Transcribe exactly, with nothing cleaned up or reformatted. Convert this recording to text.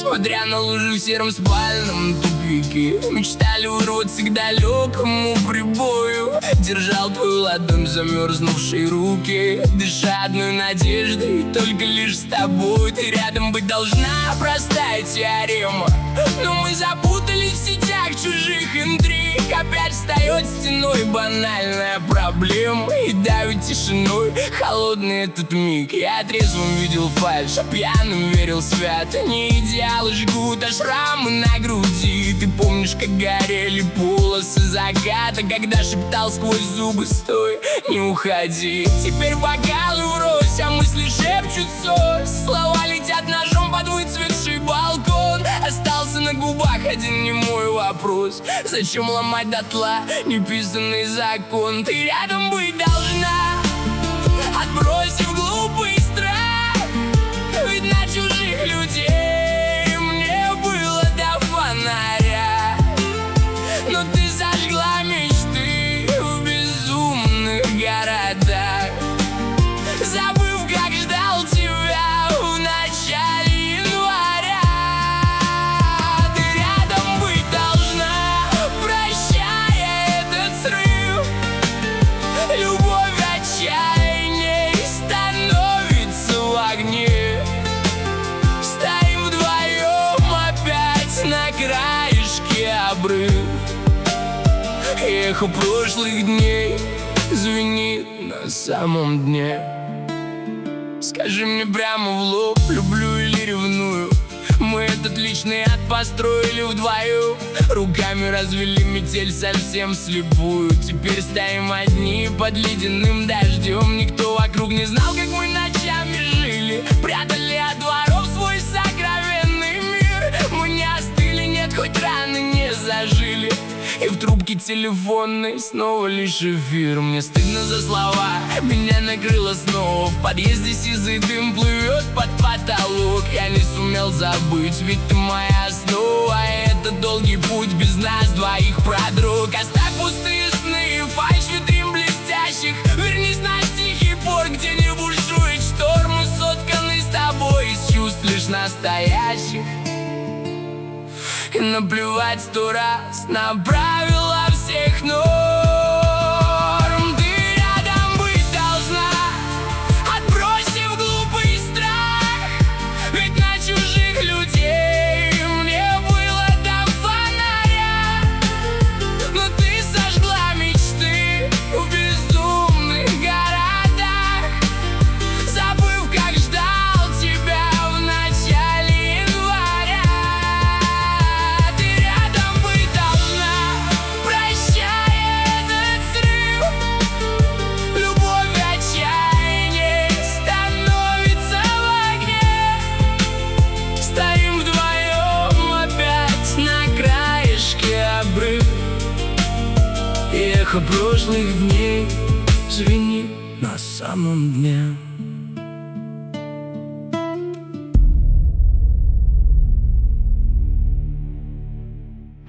Смотря на лужи в сером спальном тупике, мечтали вырваться к далекому прибою. Держал твою ладонь, замерзнувшие руки, дыша одной надеждой, только лишь с тобой. Ты рядом быть должна, простая теорема, но мы запутались в сетях чужих интриг. Опять встает стеной банальная проблема и давит тишиной холодный этот миг. Я трезвым видел фальшь, а пьяным верил свято. Не идеалы жгут, а шрамы на груди. Ты помнишь, как горели полосы заката, когда шептал сквозь зубы: стой, не уходи. Теперь бокалы врозь, а мысли шепчутся. Слова летят ножом под выцветший балкон. Остался на губах один немой вопрос: зачем ломать дотла неписанный закон? Ты рядом быть должна, отбросив глупый страх. Ведь на чужих людей мне было до фонаря, но ты зажгла мечты в безумных городах, забыв, как ждал тебя в начале января. Ты рядом быть должна, прощая этот срыв. Любовь отчаянней становится в огне. Стоим вдвоем опять на краешке обрыв. Эхо прошлых дней звенит на самом дне. Скажи мне прямо в лоб, люблю или ревную. Мы этот личный ад построили вдвоем, руками развели метель совсем слепую. Теперь стоим одни под ледяным дождем. Никто вокруг не знал, как мы ночами жили, прятали от дворов свой сокровенный мир. Мы не остыли, нет, хоть раны не зажили, и в трубке телефонной снова лишь эфир. Мне стыдно за слова, меня накрыло снова. В подъезде сизый дым плывет под потолок. Я не сумел забыть, ведь ты моя основа. Это долгий путь без нас двоих продрог. Оставь пустые сны, фальшь витрин блестящих. Вернись на тихий порт, где не бушует шторм. Мы сотканы с тобой из чувств лишь настоящих. И наплевать сто раз на правила всех норм. Ты рядом быть должна, отбросив глупый страх. Ведь на чужих людей мне было до фонаря, но ты сожгла мечты в безумных городах, забыв, как ждал тебя в начале января. Эхо прошлых дней звенит на самом дне.